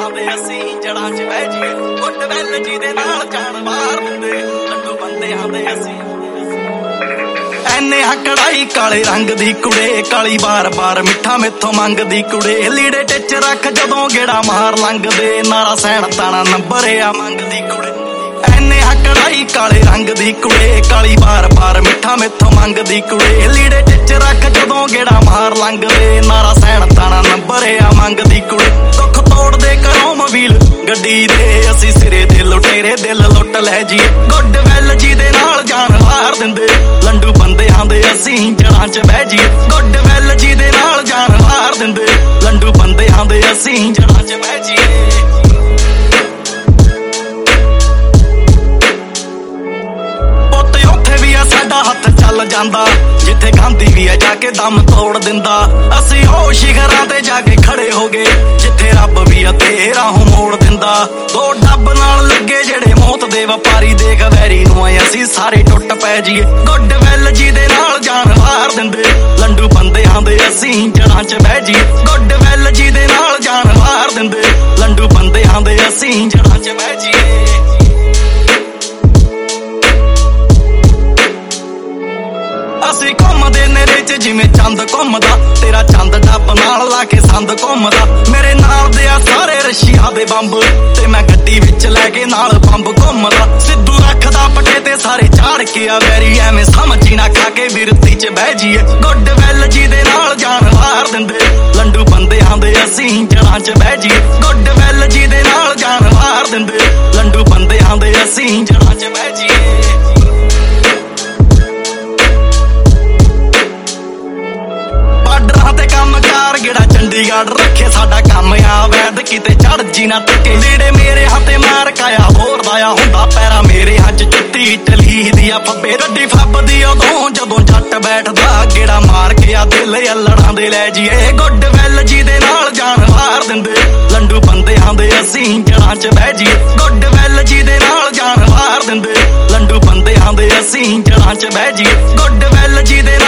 ਬੰਦਿਆਂ ਦੇ ਅਸੀਂ ਜੜਾਂ 'ਚ ਬਹਿ ਜੀਏ ਗੁੱਡ ਵੈਲ ਜੀ ਦੇ ਨਾਲ ਜਾਨ ਮਾਰ ਦਿੰਦੇ ਲੱਡੂ ਬੰਦਿਆਂ ਦੇ ਅਸੀਂ ਐਨੇ ਕੜਾਈ ਕਾਲੇ ਰੰਗ ਦੀ ਕੁੜੇ ਕਾਲੀ ਬਾਰ-ਬਾਰ ਮਿੱਠਾ ਮੈਥੋਂ ਮੰਗਦੀ ਕੁੜੇ ਲੀੜੇ ਟਿੱਚ ਰੱਖ ਜਦੋਂ ਗੇੜਾ ਮਾਰ ਲੰਘਦੇ ਨਾਰਾ ਸੈਣ ਤਾਣਾ ਨੰਬਰ ਆ ਮੰਗਦੀ ਕੁੜੇ ਐਨੇ ਕੜਾਈ ਕਾਲੇ ਰੰਗ ਦੀ ਕੁੜੇ ਕਾਲੀ ਬਾਰ-ਬਾਰ ਮਿੱਠਾ ਮੈਥੋਂ ਮੰਗਦੀ ਕੁੜੇ ਲੀੜੇ ਟਿੱਚ ਰੱਖ ਜਦੋਂ ਗੇੜਾ ਮਾਰ ਲੰਘਦੇ ਨਾਰਾ ਸੈਣ ਤਾਣਾ ਨੰਬਰ ਆ ਮੰਗਦੀ ਕੁੜੇ ਦੁੱਖ ਤੋੜਦੇ ਘਰੋਂ ਮਵੀਲ ਗੱਡੀ ਦੇ ਅਸੀਂ ਸਿਰੇ ਦੇ ਲੁਟੇਰੇ ਦਿਲ ਲੁੱਟ ਲੈ ਜੀ ਗੁੱਡ ਵੈਲ ਜੀ ਦੇ ਨਾਲ ਜਾਨ ਮਾਰ ਦਿੰਦੇ ਲੰਡੂ ਬੰਦਿਆਂ ਦੇ ਅਸੀਂ ਜੜਾਂ 'ਚ ਬਹਿ ਜੀ ਗੁੱਡ ਵੈਲ ਜੀ ਦੇ ਨਾਲ ਜਾਨ ਮਾਰ ਦਿੰਦੇ ਲੰਡੂ ਬੰਦਿਆਂ ਦੇ ਅਸੀਂ ਜੜਾਂ 'ਚ ਬਹਿ ਜੀ ਸਾਡਾ ਹੱਥ ਚੱਲ ਜਾਂਦਾ ਜਿੱਥੇ ਗਾਂਧੀ ਵੀ ਆ ਜਾ ਕੇ ਦਮ ਤੋੜ ਦਿੰਦਾ ਅਸੀਂ ਉਹ ਸ਼ਿਖਰਾਂ ਤੇ ਜਾ ਕੇ ਖੜੇ ਹੋ ਗਏ ਜਿੱਥੇ ਰੱਬ ਵੀ ਆ ਤੇ ਰਾਹੋਂ ਮੋੜ ਦਿੰਦਾ ਦੋ ਡੱਬ ਨਾਲ ਲੱਗੇ ਜਿਹੜੇ ਮੌਤ ਦੇ ਵਪਾਰੀ ਦੇਖ ਵੈਰੀ ਨੂੰ ਆਏ ਅਸੀਂ ਸਾਰੇ ਟੁੱਟ ਪੈ ਜੀਏ ਗੁੱਡ ਵੈਲ ਜੀ ਦੇ ਨਾਲ ਜਾਨ ਮਾਰ ਦਿੰਦੇ ਲੰਡੂ ਬੰਦਿਆਂ ਦੇ ਅਸੀਂ ਜੜਾਂ 'ਚ ਬਹਿ ਜੀਏ ਗੁੱਡ ਵੈਲ ਜੀ ਦੇ ਨਾਲ ਜਾਨ ਮਾਰ ਦਿੰਦੇ ਲੰਡੂ ਬੰਦਿਆਂ ਦੇ ਅਸੀਂ ਜੜਾਂ 'ਚ ਬਹਿ ਜੀਏ ਅਸੀਂ ਘੁੰਮਦੇ ਨੇਰੇ 'ਚ ਜਿਵੇਂ ਚੰਦ ਘੁੰਮਦਾ ਤੇਰਾ ਚੰਦ ਡੱਬ ਨਾਲ ਲਾ ਕੇ ਸੰਦ ਘੁੰਮਦਾ ਮੇਰੇ ਨਾਲ ਦੇ ਆ ਸਾਰੇ ਰਸ਼ੀਆ ਦੇ ਬੰਬ ਤੇ ਮੈਂ ਗੱਡੀ ਵਿੱਚ ਲੈ ਕੇ ਨਾਲ ਬੰਬ ਘੁੰਮਦਾ ਸਿੱਧੂ ਰੱਖਦਾ ਪੱਟੇ ਤੇ ਸਾਰੇ ਝਾੜ ਕੇ ਆ ਵੈਰੀ ਐਵੇਂ ਸਮਝੀ ਨਾ ਖਾ ਕੇ ਬਿਰਤੀ 'ਚ ਬਹਿ ਜੀਏ ਗੁੱਡ ਵੈਲ ਜੀ ਦੇ ਨਾਲ ਜਾਨ ਮਾਰ ਦਿੰਦੇ ਲੰਡੂ ਬੰਦਿਆਂ ਦੇ ਅਸੀਂ ਜੜਾਂ 'ਚ ਬਹਿ ਜੀਏ ਗੁੱਡ ਵੈਲ ਜੀ ਦੇ ਨਾਲ ਜਾਨ ਮਾਰ ਦਿੰਦੇ ਲੰਡੂ ਬੰਦਿਆਂ ਦੇ ਅਸੀਂ ਜੜਾਂ 'ਚ ਬਹਿ ਜੀਏ ਗੇੜਾ ਚੰਡੀਗੜ੍ਹ ਰੱਖੇ ਸਾਡਾ ਕੰਮ ਆ ਵੈਦ ਕਿਤੇ ਚੜ ਜੀ ਨਾ ਤੱਕੇ ਲੀੜੇ ਮੇਰੇ ਹੱਥੇ ਮਾਰ ਕਾਇਆ ਹੋਰ ਦਾਇਆ ਹੁੰਦਾ ਪੈਰਾ ਮੇਰੇ ਹੱਥ ਚੁੱਟੀ ਟਲੀ ਦੀ ਆ ਫੱਬੇ ਗੱਡੀ ਫੱਬਦੀ ਉਦੋਂ ਜਦੋਂ ਜੱਟ ਬੈਠਦਾ ਗੇੜਾ ਮਾਰ ਕੇ ਆ ਦਿਲ ਅਲੜਾਂ ਦੇ ਲੈ ਜੀਏ ਗੁੱਡ ਵੈਲ ਜੀ ਦੇ ਨਾਲ ਜਾਨ ਮਾਰ ਦਿੰਦੇ ਲੰਡੂ ਬੰਦਿਆਂ ਦੇ ਅਸੀਂ ਜੜਾਂ 'ਚ ਬਹਿ ਜੀਏ ਗੁੱਡ ਵੈਲ ਜੀ ਦੇ ਨਾਲ ਜਾਨ ਮਾਰ ਦਿੰਦੇ ਲੰਡੂ ਬੰਦਿਆਂ ਦੇ ਅਸੀਂ ਜੜਾਂ 'ਚ ਬਹਿ ਜੀਏ ਗੁੱਡ ਵੈਲ ਜੀ ਦੇ